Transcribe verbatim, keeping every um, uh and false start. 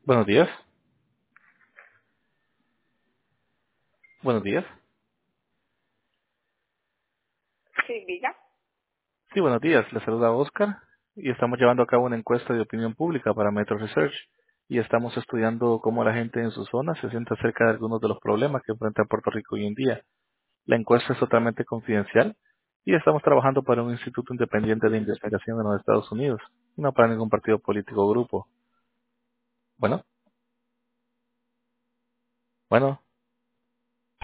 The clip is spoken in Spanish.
Buenos días. Buenos días. Sí, diga. Sí, buenos días. Les saluda Oscar y estamos llevando a cabo una encuesta de opinión pública para Metro Research y estamos estudiando cómo la gente en su zona se siente acerca de algunos de los problemas que enfrenta Puerto Rico hoy en día. La encuesta es totalmente confidencial y estamos trabajando para un instituto independiente de investigación en los Estados Unidos, no para ningún partido político o grupo. Bueno, bueno.